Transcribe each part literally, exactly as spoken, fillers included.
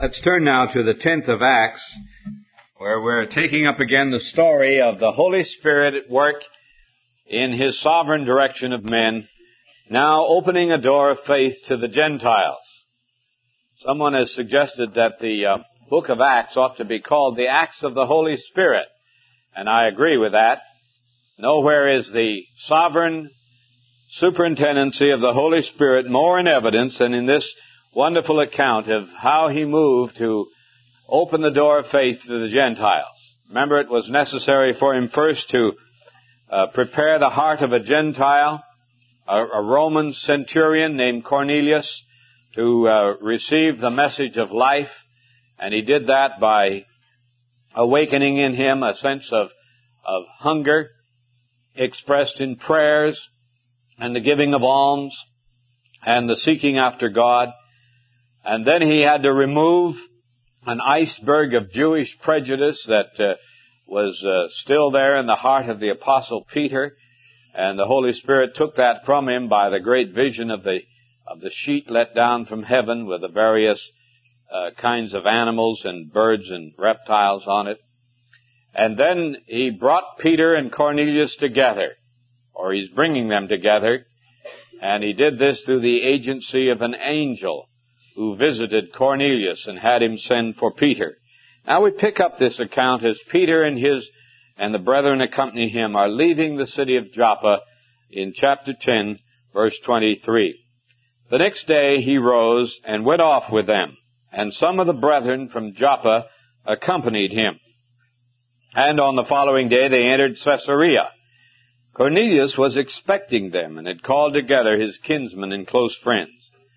Let's turn now to the tenth of Acts, where we're taking up again the story of the Holy Spirit at work in His sovereign direction of men, now opening a door of faith to the Gentiles. Someone has suggested that the uh, book of Acts ought to be called the Acts of the Holy Spirit, and I agree with that. Nowhere is the sovereign superintendency of the Holy Spirit more in evidence than in this wonderful account of how He moved to open the door of faith to the Gentiles. Remember, it was necessary for Him first to uh, prepare the heart of a Gentile, a, a Roman centurion named Cornelius, to uh, receive the message of life, and He did that by awakening in him a sense of, of hunger expressed in prayers and the giving of alms and the seeking after God. And then He had to remove an iceberg of Jewish prejudice that uh, was uh, still there in the heart of the Apostle Peter. And the Holy Spirit took that from him by the great vision of the of the sheet let down from heaven with the various uh, kinds of animals and birds and reptiles on it. And then He brought Peter and Cornelius together, or He's bringing them together. And He did this through the agency of an angel who visited Cornelius and had him send for Peter. Now we pick up this account as Peter and his and the brethren accompany him are leaving the city of Joppa in chapter ten, verse twenty-three. The next day he rose and went off with them, and some of the brethren from Joppa accompanied him. And on the following day they entered Caesarea. Cornelius was expecting them and had called together his kinsmen and close friends.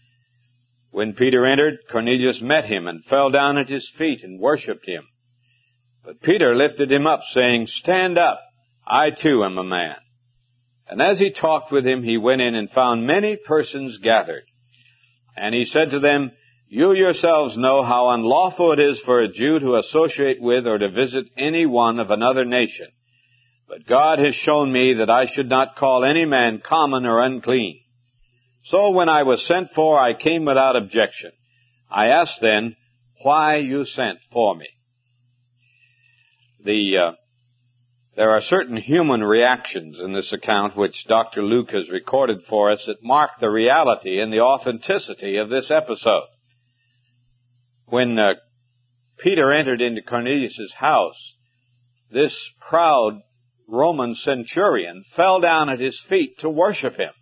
When Peter entered, Cornelius met him and fell down at his feet and worshipped him. But Peter lifted him up, saying, "Stand up, I too am a man." And as he talked with him, he went in and found many persons gathered. And he said to them, "You yourselves know how unlawful it is for a Jew to associate with or to visit any one of another nation. But God has shown me that I should not call any man common or unclean. So when I was sent for, I came without objection. I asked then, why you sent for me?" The, uh, there are certain human reactions in this account which Doctor Luke has recorded for us that mark the reality and the authenticity of this episode. When uh, Peter entered into Cornelius' house, this proud Roman centurion fell down at his feet to worship him.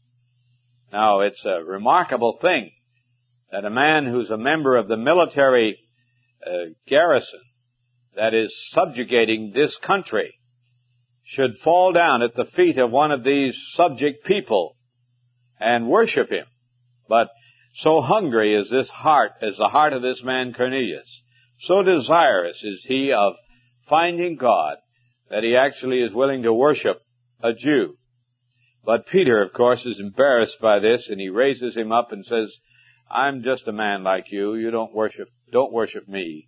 Now, it's a remarkable thing that a man who's a member of the military uh, garrison that is subjugating this country should fall down at the feet of one of these subject people and worship him. But so hungry is this heart, as the heart of this man Cornelius, so desirous is he of finding God, that he actually is willing to worship a Jew. But Peter, of course, is embarrassed by this, and he raises him up and says, "I'm just a man like you. You don't worship, don't worship me."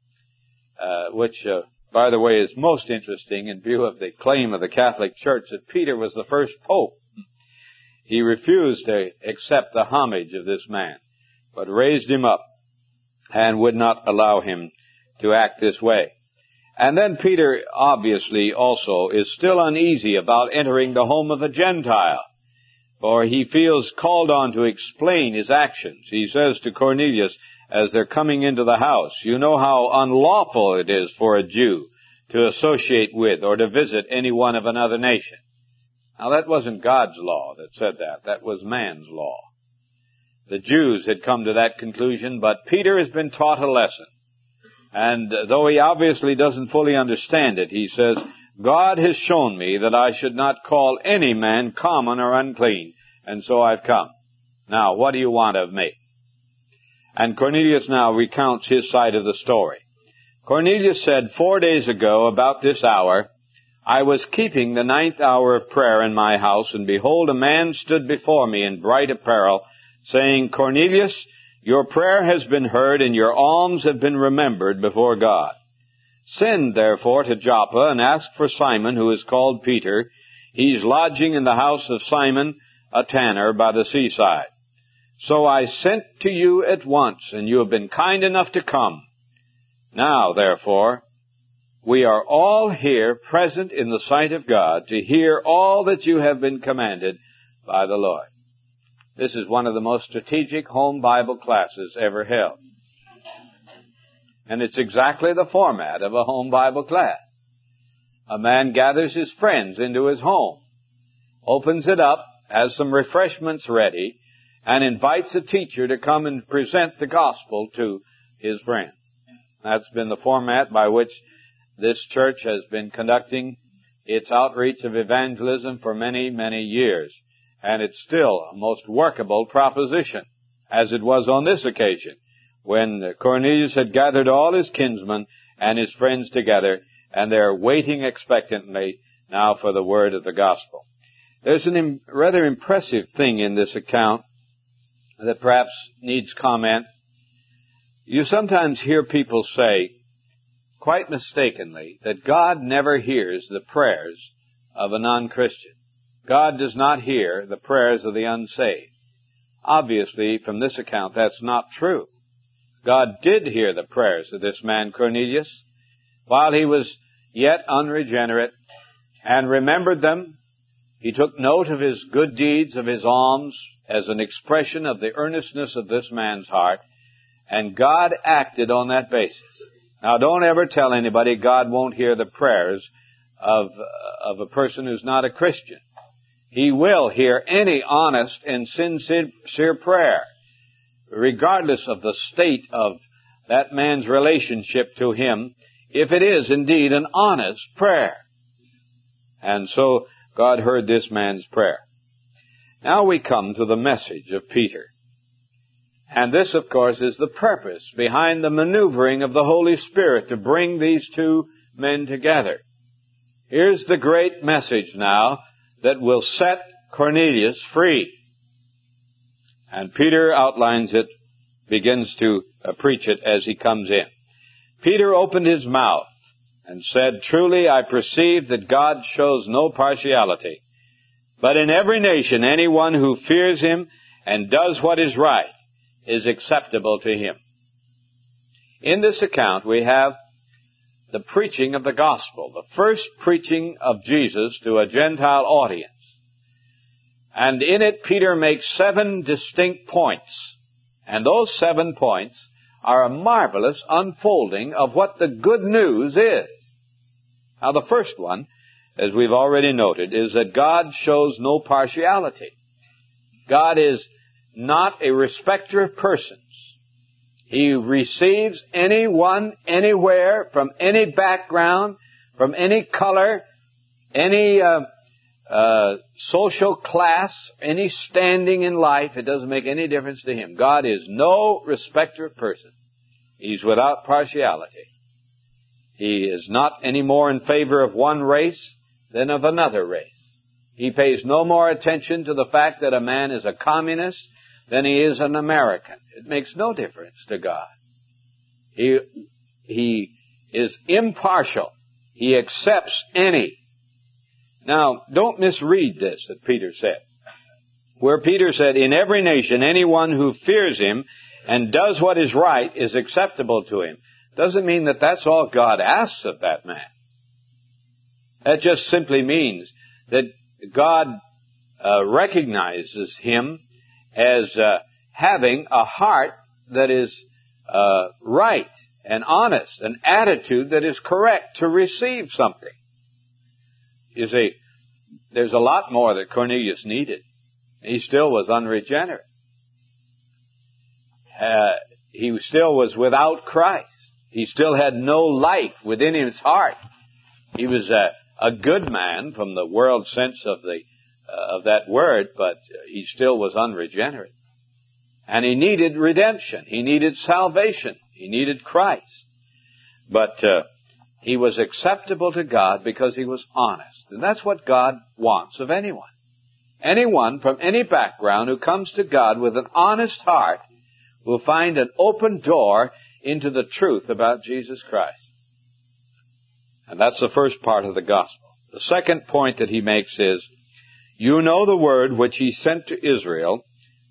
Uh, which, uh, by the way, is most interesting in view of the claim of the Catholic Church that Peter was the first pope. He refused to accept the homage of this man, but raised him up and would not allow him to act this way. And then Peter, obviously, also is still uneasy about entering the home of a Gentile, for he feels called on to explain his actions. He says to Cornelius, as they're coming into the house, "You know how unlawful it is for a Jew to associate with or to visit any one of another nation." Now, that wasn't God's law that said that. That was man's law. The Jews had come to that conclusion, but Peter has been taught a lesson. And though he obviously doesn't fully understand it, he says, "God has shown me that I should not call any man common or unclean, and so I've come. Now, what do you want of me?" And Cornelius now recounts his side of the story. Cornelius said, "Four days ago, about this hour, I was keeping the ninth hour of prayer in my house, and behold, a man stood before me in bright apparel, saying, 'Cornelius, your prayer has been heard, and your alms have been remembered before God. Send, therefore, to Joppa, and ask for Simon, who is called Peter. He's lodging in the house of Simon, a tanner, by the seaside. So I sent to you at once, and you have been kind enough to come. Now, therefore, we are all here present in the sight of God to hear all that you have been commanded by the Lord. This is one of the most strategic home Bible classes ever held. And it's exactly the format of a home Bible class. A man gathers his friends into his home, opens it up, has some refreshments ready, and invites a teacher to come and present the gospel to his friends. That's been the format by which this church has been conducting its outreach of evangelism for many, many years. And it's still a most workable proposition, as it was on this occasion, when Cornelius had gathered all his kinsmen and his friends together, and they're waiting expectantly now for the word of the gospel. There's a im- rather impressive thing in this account that perhaps needs comment. You sometimes hear people say, quite mistakenly, that God never hears the prayers of a non-Christian. God does not hear the prayers of the unsaved. Obviously, from this account, that's not true. God did hear the prayers of this man Cornelius while he was yet unregenerate, and remembered them. He took note of his good deeds, of his alms, as an expression of the earnestness of this man's heart, and God acted on that basis. Now, don't ever tell anybody God won't hear the prayers of, of a person who's not a Christian. He will hear any honest and sincere prayer, regardless of the state of that man's relationship to Him, if it is indeed an honest prayer. And so God heard this man's prayer. Now we come to the message of Peter. And this, of course, is the purpose behind the maneuvering of the Holy Spirit to bring these two men together. Here's the great message now that will set Cornelius free. And Peter outlines it, begins to uh, preach it as he comes in. Peter opened his mouth and said, "Truly I perceive that God shows no partiality, but in every nation anyone who fears Him and does what is right is acceptable to Him." In this account we have the preaching of the gospel, the first preaching of Jesus to a Gentile audience. And in it, Peter makes seven distinct points. And those seven points are a marvelous unfolding of what the good news is. Now, the first one, as we've already noted, is that God shows no partiality. God is not a respecter of persons. He receives anyone, anywhere, from any background, from any color, any uh, uh, social class, any standing in life. It doesn't make any difference to Him. God is no respecter of persons. He's without partiality. He is not any more in favor of one race than of another race. He pays no more attention to the fact that a man is a communist than he is an American. It makes no difference to God. He, he is impartial. He accepts any. Now, don't misread this that Peter said. Where Peter said, "In every nation, anyone who fears Him and does what is right is acceptable to Him," doesn't mean that that's all God asks of that man. That just simply means that God uh, recognizes him as uh, having a heart that is uh, right and honest, an attitude that is correct to receive something. You see, there's a lot more that Cornelius needed. He still was unregenerate. Uh, he still was without Christ. He still had no life within his heart. He was a, a good man from the world sense of the uh, of that word, but he still was unregenerate. And he needed redemption. He needed salvation. He needed Christ. But uh, he was acceptable to God because he was honest. And that's what God wants of anyone. Anyone from any background who comes to God with an honest heart will find an open door into the truth about Jesus Christ. And that's the first part of the gospel. The second point that he makes is, "You know the word which He sent to Israel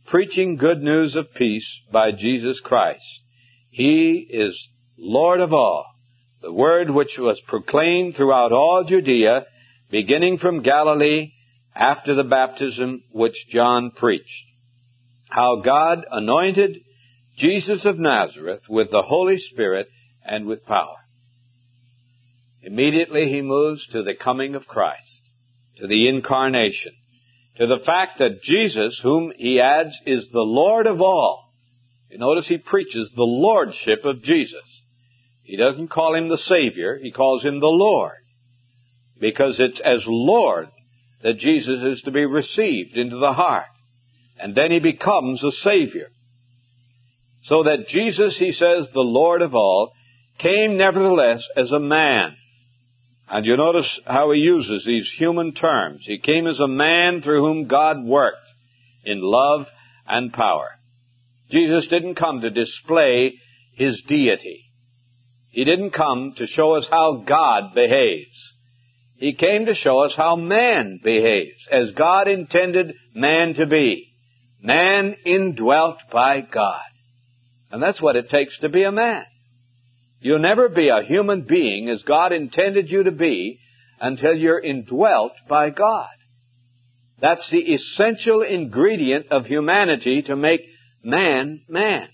preaching good news of peace by Jesus Christ. He is Lord of all. The word which was proclaimed throughout all Judea, beginning from Galilee, after the baptism which John preached. How God anointed Jesus of Nazareth with the Holy Spirit and with power. Immediately he moves to the coming of Christ, to the incarnation, to the fact that Jesus, whom he adds, is the Lord of all. You notice he preaches the lordship of Jesus. He doesn't call him the Savior, he calls him the Lord. Because it's as Lord that Jesus is to be received into the heart. And then he becomes a Savior. So that Jesus, he says, the Lord of all, came nevertheless as a man. And you notice how he uses these human terms. He came as a man through whom God worked in love and power. Jesus didn't come to display his deity. He didn't come to show us how God behaves. He came to show us how man behaves, as God intended man to be. Man indwelt by God. And that's what it takes to be a man. You'll never be a human being as God intended you to be until you're indwelt by God. That's the essential ingredient of humanity to make man, man.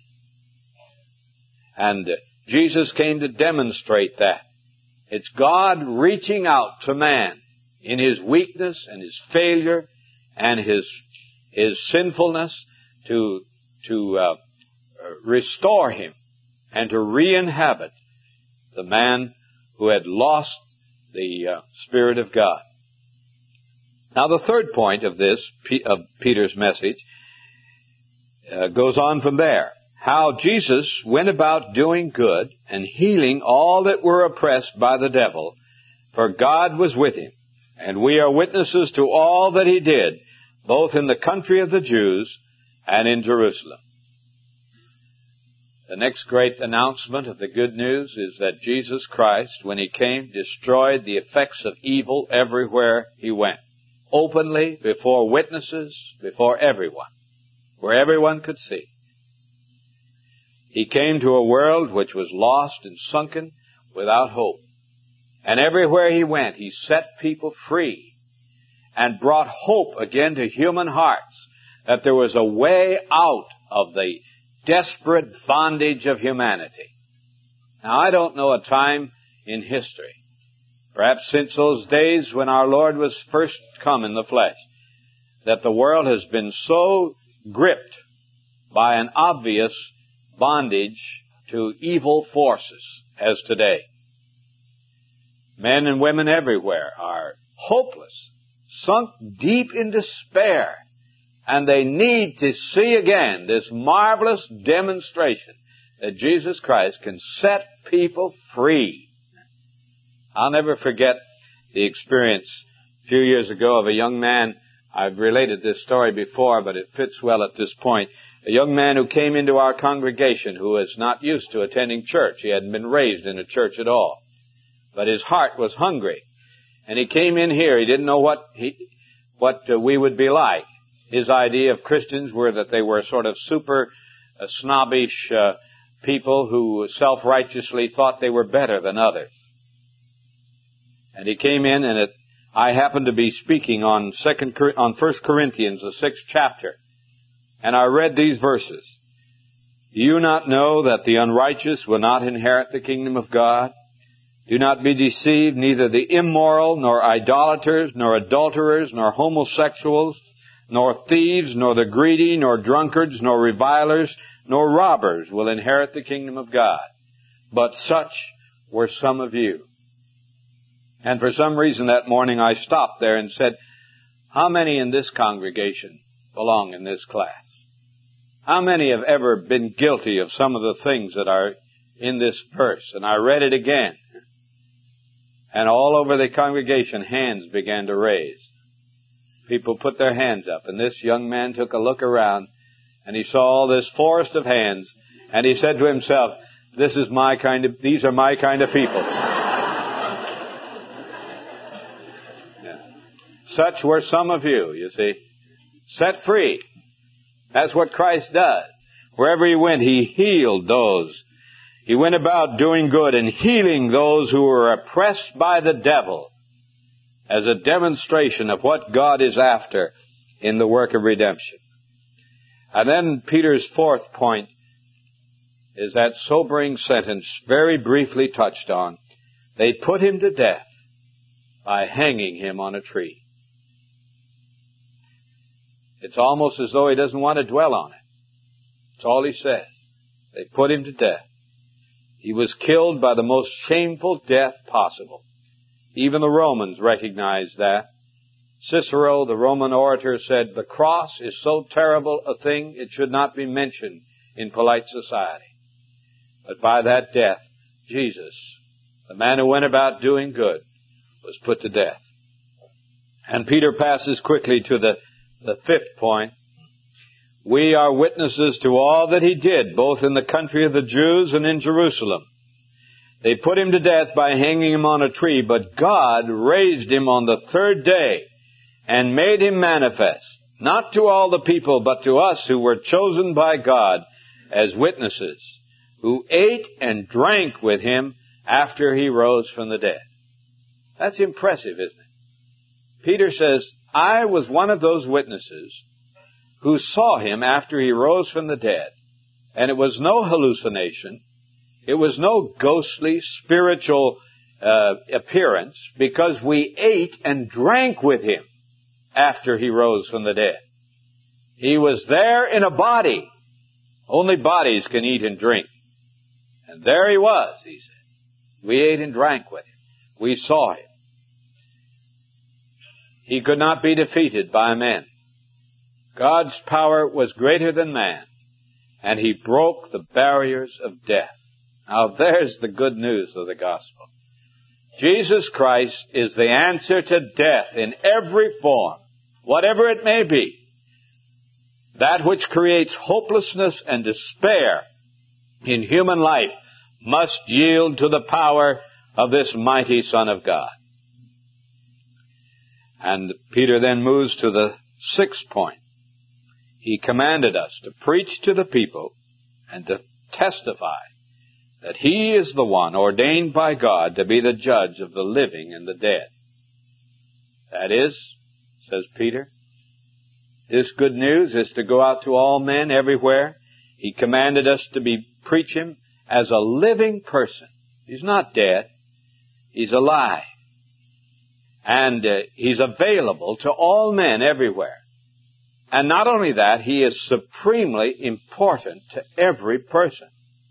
And Jesus came to demonstrate that. It's God reaching out to man in his weakness and his failure and his his sinfulness to to uh, restore him and to re-inhabit the man who had lost the uh, Spirit of God. Now the third point of this, of Peter's message, uh, goes on from there. How Jesus went about doing good and healing all that were oppressed by the devil, for God was with him. And we are witnesses to all that he did, both in the country of the Jews and in Jerusalem. The next great announcement of the good news is that Jesus Christ, when he came, destroyed the effects of evil everywhere he went. Openly, before witnesses, before everyone, where everyone could see. He came to a world which was lost and sunken without hope. And everywhere he went, he set people free and brought hope again to human hearts that there was a way out of the desperate bondage of humanity. Now, I don't know a time in history, perhaps since those days when our Lord was first come in the flesh, that the world has been so gripped by an obvious bondage to evil forces as today. Men and women everywhere are hopeless, sunk deep in despair, and they need to see again this marvelous demonstration that Jesus Christ can set people free. I'll never forget the experience a few years ago of a young man. I've related this story before, but it fits well at this point. A young man who came into our congregation who was not used to attending church. He hadn't been raised in a church at all. But his heart was hungry. And he came in here. He didn't know what he, what uh, we would be like. His idea of Christians were that they were sort of super uh, snobbish uh, people who self-righteously thought they were better than others. And he came in, and it, I happened to be speaking on second on First Corinthians, the sixth chapter. And I read these verses. Do you not know that the unrighteous will not inherit the kingdom of God? Do not be deceived, neither the immoral, nor idolaters, nor adulterers, nor homosexuals, nor thieves, nor the greedy, nor drunkards, nor revilers, nor robbers will inherit the kingdom of God. But such were some of you. And for some reason that morning I stopped there and said, how many in this congregation belong in this class? How many have ever been guilty of some of the things that are in this verse? And I read it again. And all over the congregation, hands began to raise. People put their hands up. And this young man took a look around, and he saw all this forest of hands, and he said to himself, this is my kind of, these are my kind of people. Yeah. Such were some of you, you see, set free. That's what Christ does. Wherever He went, He healed those. He went about doing good and healing those who were oppressed by the devil as a demonstration of what God is after in the work of redemption. And then Peter's fourth point is that sobering sentence very briefly touched on. They put Him to death by hanging Him on a tree. It's almost as though he doesn't want to dwell on it. That's all he says. They put Him to death. He was killed by the most shameful death possible. Even the Romans recognized that. Cicero, the Roman orator, said, the cross is so terrible a thing it should not be mentioned in polite society. But by that death, Jesus, the man who went about doing good, was put to death. And Peter passes quickly to the, the fifth point. We are witnesses to all that He did, both in the country of the Jews and in Jerusalem. They put Him to death by hanging Him on a tree, but God raised Him on the third day and made Him manifest, not to all the people, but to us who were chosen by God as witnesses, who ate and drank with Him after He rose from the dead. That's impressive, isn't it? Peter says, I was one of those witnesses who saw Him after He rose from the dead. And it was no hallucination. It was no ghostly spiritual uh, appearance, because we ate and drank with Him after He rose from the dead. He was there in a body. Only bodies can eat and drink. And there He was, he said. We ate and drank with Him. We saw Him. He could not be defeated by men. God's power was greater than man's, and He broke the barriers of death. Now there's the good news of the gospel. Jesus Christ is the answer to death in every form, whatever it may be. That which creates hopelessness and despair in human life must yield to the power of this mighty Son of God. And Peter then moves to the sixth point. He commanded us to preach to the people and to testify that He is the one ordained by God to be the judge of the living and the dead. That is, says Peter, this good news is to go out to all men everywhere. He commanded us to be preach Him as a living person. He's not dead. He's alive. And uh, He's available to all men everywhere. And not only that, He is supremely important to every person.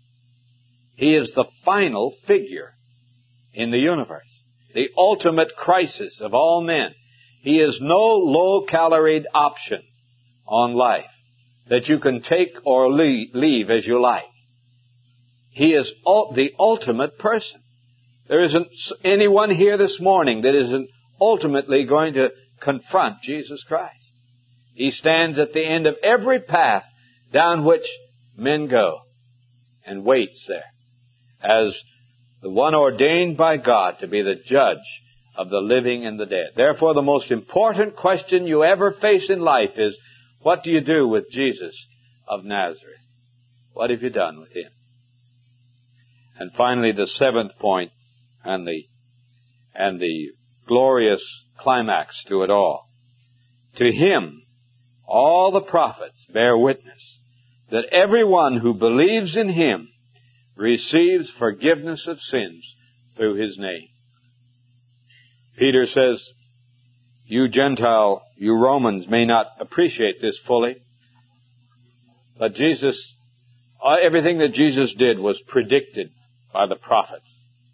He is the final figure in the universe, the ultimate crisis of all men. He is no low-caloried option on life that you can take or leave as you like. He is the ultimate person. There isn't anyone here this morning that isn't ultimately going to confront Jesus Christ. He stands at the end of every path down which men go and waits there as the one ordained by God to be the judge of the living and the dead. Therefore, the most important question you ever face in life is, what do you do with Jesus of Nazareth? What have you done with Him? And finally, the seventh point and the, and the glorious climax to it all. To Him, all the prophets bear witness that everyone who believes in Him receives forgiveness of sins through His name. Peter says, you Gentile, you Romans may not appreciate this fully, but Jesus, everything that Jesus did was predicted by the prophets.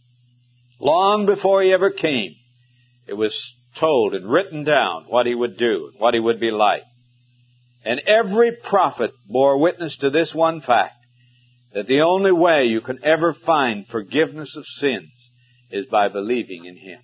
Long before He ever came, it was told and written down what He would do, what He would be like. And every prophet bore witness to this one fact, that the only way you can ever find forgiveness of sins is by believing in Him.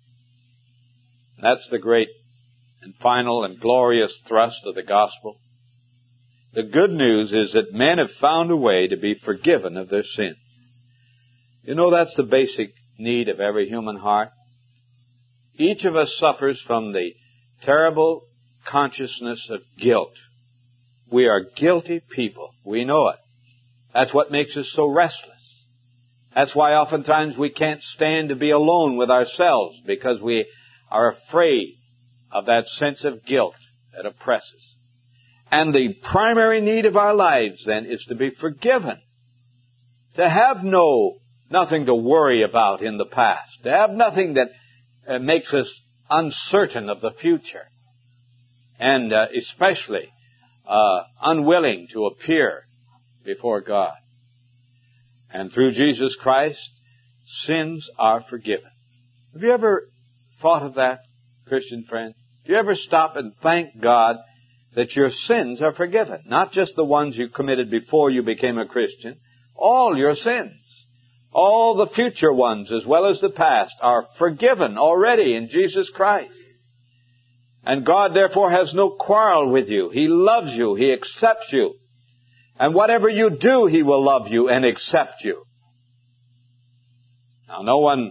That's the great and final and glorious thrust of the gospel. The good news is that men have found a way to be forgiven of their sins. You know, that's the basic need of every human heart. Each of us suffers from the terrible consciousness of guilt We are guilty people. We know it. That's what makes us so restless. That's why oftentimes we can't stand to be alone with ourselves, because we are afraid of that sense of guilt that oppresses. And the primary need of our lives then is to be forgiven. To have no, nothing to worry about in the past. To have nothing that uh, makes us uncertain of the future. And uh, especially uh, unwilling to appear before God. And through Jesus Christ, sins are forgiven. Have you ever thought of that, Christian friend? Do you ever stop and thank God that your sins are forgiven? Not just the ones you committed before you became a Christian. All your sins. All the future ones as well as the past are forgiven already in Jesus Christ. And God therefore has no quarrel with you. He loves you. He accepts you. And whatever you do, He will love you and accept you. Now, no one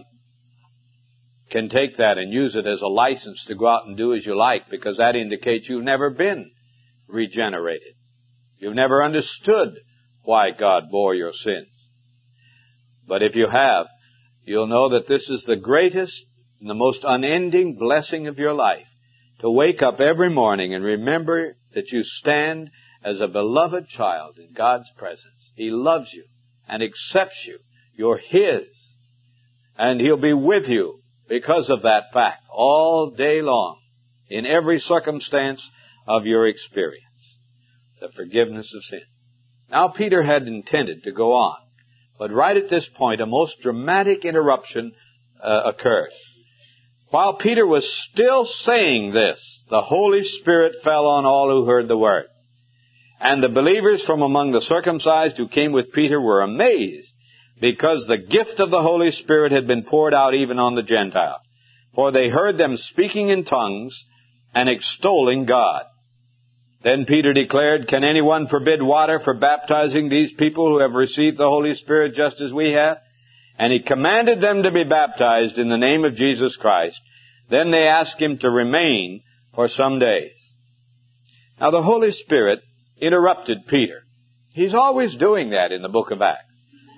can take that and use it as a license to go out and do as you like, because that indicates you've never been regenerated. You've never understood why God bore your sins. But if you have, you'll know that this is the greatest and the most unending blessing of your life. To wake up every morning and remember that you stand as a beloved child in God's presence. He loves you and accepts you. You're His. And He'll be with you because of that fact all day long in every circumstance of your experience. The forgiveness of sin. Now Peter had intended to go on, but right at this point a most dramatic interruption uh, occurred. While Peter was still saying this, the Holy Spirit fell on all who heard the word. And the believers from among the circumcised who came with Peter were amazed, because the gift of the Holy Spirit had been poured out even on the Gentiles. For they heard them speaking in tongues and extolling God. Then Peter declared, "Can anyone forbid water for baptizing these people who have received the Holy Spirit just as we have?" And he commanded them to be baptized in the name of Jesus Christ. Then they asked him to remain for some days. Now the Holy Spirit interrupted Peter. He's always doing that in the book of Acts.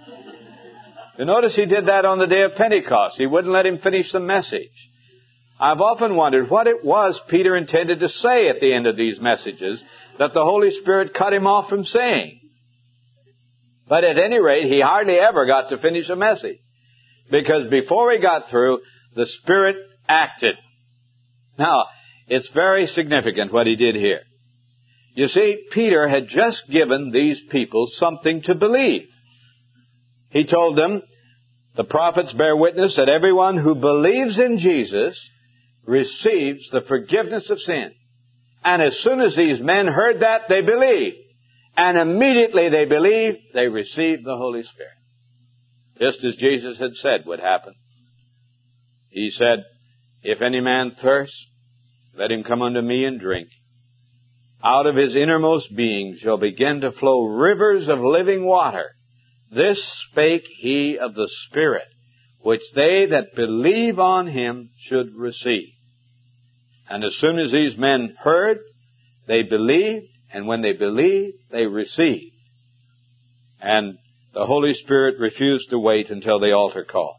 You notice he did that on the day of Pentecost. He wouldn't let him finish the message. I've often wondered what it was Peter intended to say at the end of these messages that the Holy Spirit cut him off from saying. But at any rate, he hardly ever got to finish a message. Because before he got through, the Spirit acted. Now, it's very significant what he did here. You see, Peter had just given these people something to believe. He told them, the prophets bear witness that everyone who believes in Jesus receives the forgiveness of sin. And as soon as these men heard that, they believed. And immediately they believed, they received the Holy Spirit. Just as Jesus had said would happen. He said, "If any man thirst, let him come unto me and drink. Out of his innermost being shall begin to flow rivers of living water. This spake he of the Spirit, which they that believe on him should receive." And as soon as these men heard, they believed, and when they believed, they received. And the Holy Spirit refused to wait until the altar call.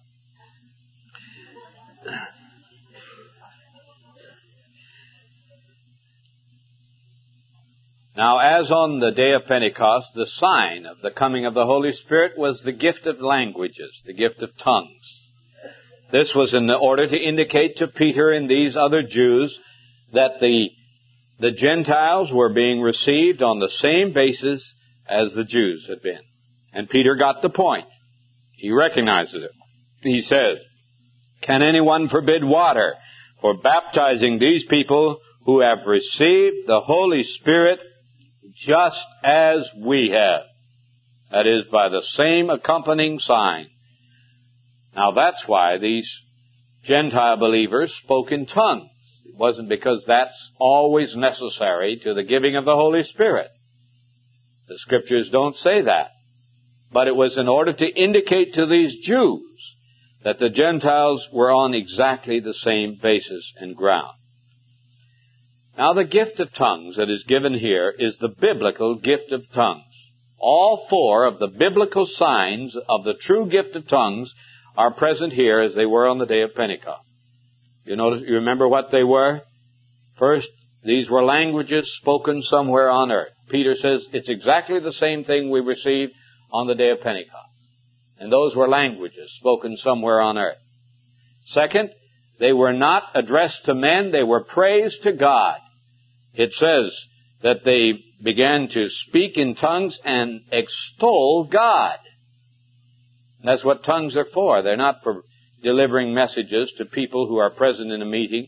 Now, as on the day of Pentecost, the sign of the coming of the Holy Spirit was the gift of languages, the gift of tongues. This was in order to indicate to Peter and these other Jews that the The Gentiles were being received on the same basis as the Jews had been. And Peter got the point. He recognizes it. He says, "Can anyone forbid water for baptizing these people who have received the Holy Spirit just as we have?" That is, by the same accompanying sign. Now that's why these Gentile believers spoke in tongues. It wasn't because that's always necessary to the giving of the Holy Spirit. The Scriptures don't say that. But it was in order to indicate to these Jews that the Gentiles were on exactly the same basis and ground. Now the gift of tongues that is given here is the biblical gift of tongues. All four of the biblical signs of the true gift of tongues are present here as they were on the day of Pentecost. You notice, you remember what they were? First, these were languages spoken somewhere on earth. Peter says it's exactly the same thing we received on the day of Pentecost. And those were languages spoken somewhere on earth. Second, they were not addressed to men, they were praise to God. It says that they began to speak in tongues and extol God. That's what tongues are for. They're not for delivering messages to people who are present in a meeting,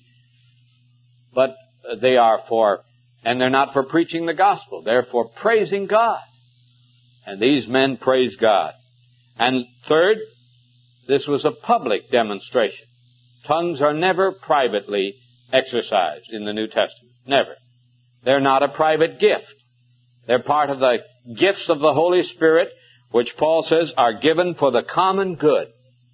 but they are for, and they're not for preaching the gospel. They're for praising God. And these men praise God. And third, this was a public demonstration. Tongues are never privately exercised in the New Testament. Never. They're not a private gift. They're part of the gifts of the Holy Spirit, which Paul says are given for the common good.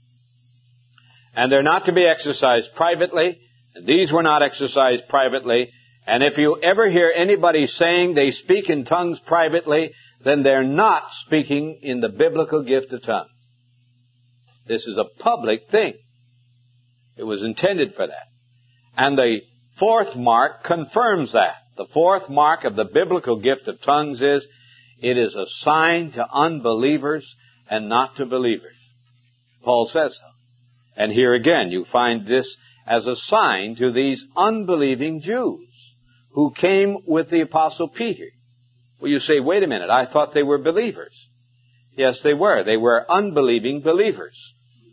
And they're not to be exercised privately. And these were not exercised privately. And if you ever hear anybody saying they speak in tongues privately, then they're not speaking in the biblical gift of tongues. This is a public thing. It was intended for that. And the fourth mark confirms that. The fourth mark of the biblical gift of tongues is it is a sign to unbelievers and not to believers. Paul says so. And here again, you find this as a sign to these unbelieving Jews who came with the Apostle Peter. Well, you say, wait a minute, I thought they were believers. Yes, they were. They were unbelieving believers.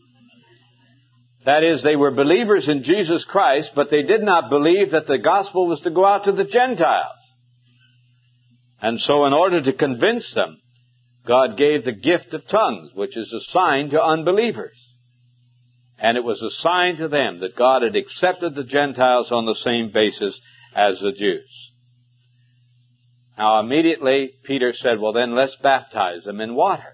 That is, they were believers in Jesus Christ, but they did not believe that the gospel was to go out to the Gentiles. And so in order to convince them, God gave the gift of tongues, which is a sign to unbelievers. And it was a sign to them that God had accepted the Gentiles on the same basis as the Jews. Now immediately Peter said, well then let's baptize them in water.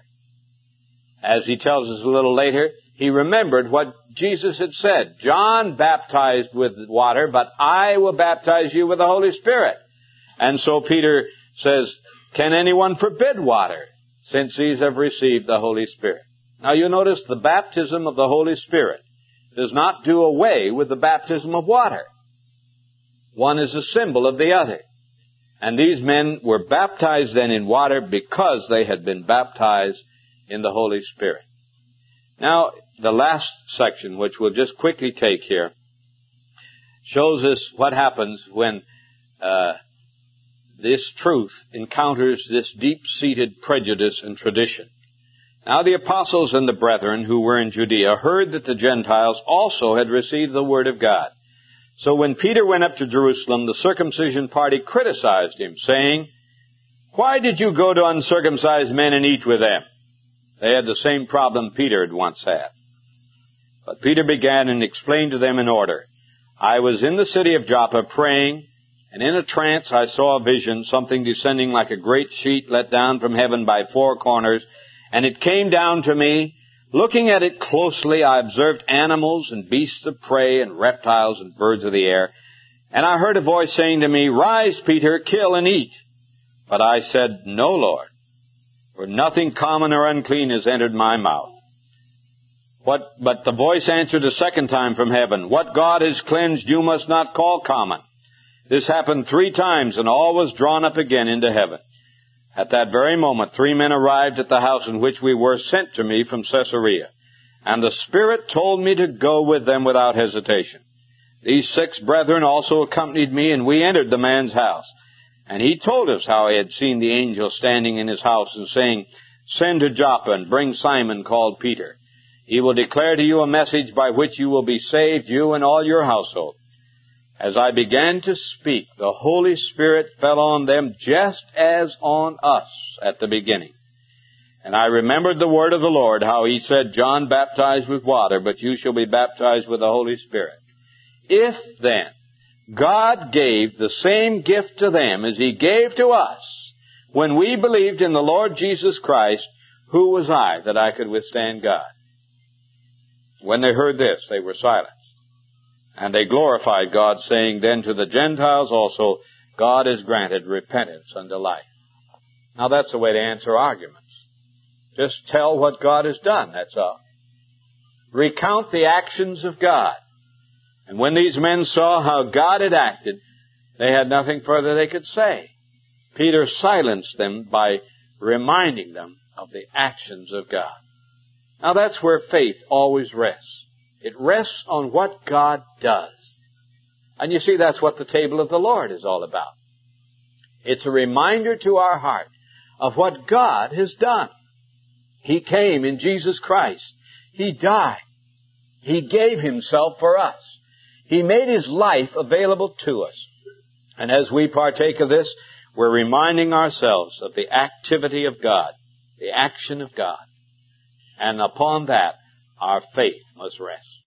As he tells us a little later, he remembered what Jesus had said. John baptized with water, but I will baptize you with the Holy Spirit. And so Peter says, can anyone forbid water, since these have received the Holy Spirit? Now you notice the baptism of the Holy Spirit does not do away with the baptism of water. One is a symbol of the other. And these men were baptized then in water because they had been baptized in the Holy Spirit. Now, the last section, which we'll just quickly take here, shows us what happens when uh, this truth encounters this deep-seated prejudice and tradition. Now the apostles and the brethren who were in Judea heard that the Gentiles also had received the word of God. So when Peter went up to Jerusalem, the circumcision party criticized him, saying, why did you go to uncircumcised men and eat with them? They had the same problem Peter had once had. But Peter began and explained to them in order. I was in the city of Joppa praying, and in a trance I saw a vision, something descending like a great sheet let down from heaven by four corners, and it came down to me. Looking at it closely, I observed animals and beasts of prey and reptiles and birds of the air. And I heard a voice saying to me, rise, Peter, kill and eat. But I said, no, Lord, for nothing common or unclean has entered my mouth. What, but the voice answered a second time from heaven, what God has cleansed you must not call common. This happened three times, and all was drawn up again into heaven. At that very moment, three men arrived at the house in which we were, sent to me from Caesarea. And the Spirit told me to go with them without hesitation. These six brethren also accompanied me, and we entered the man's house. And he told us how he had seen the angel standing in his house and saying, send to Joppa and bring Simon called Peter. He will declare to you a message by which you will be saved, you and all your household. As I began to speak, the Holy Spirit fell on them just as on us at the beginning. And I remembered the word of the Lord, how he said, John baptized with water, but you shall be baptized with the Holy Spirit. If then God gave the same gift to them as he gave to us when we believed in the Lord Jesus Christ, who was I that I could withstand God? When they heard this, they were silent. And they glorified God, saying, then to the Gentiles also God has granted repentance unto life. Now that's the way to answer arguments. Just tell what God has done, that's all. Recount the actions of God. And when these men saw how God had acted, they had nothing further they could say. Peter silenced them by reminding them of the actions of God. Now that's where faith always rests. It rests on what God does. And you see, that's what the table of the Lord is all about. It's a reminder to our heart of what God has done. He came in Jesus Christ. He died. He gave Himself for us. He made His life available to us. And as we partake of this, we're reminding ourselves of the activity of God, the action of God. And upon that, our faith must rest.